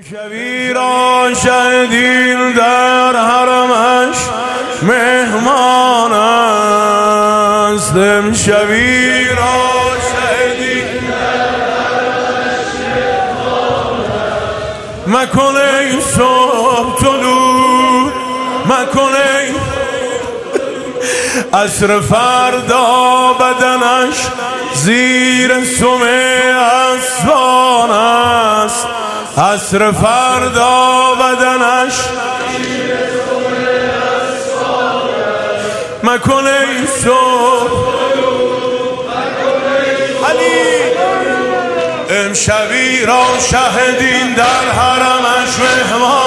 شبی را شهدین در حرمش مهمان است. شبی را شهدین در حرمش مهمان است. مکن ای صبح طلوع مکن ای عصر فردا بدنش زیر سم اسبان است. عصر فردا بدنش زیر سم اسبان است. مکن ای صبح علی امشبی را شهدین در حرمش مهمان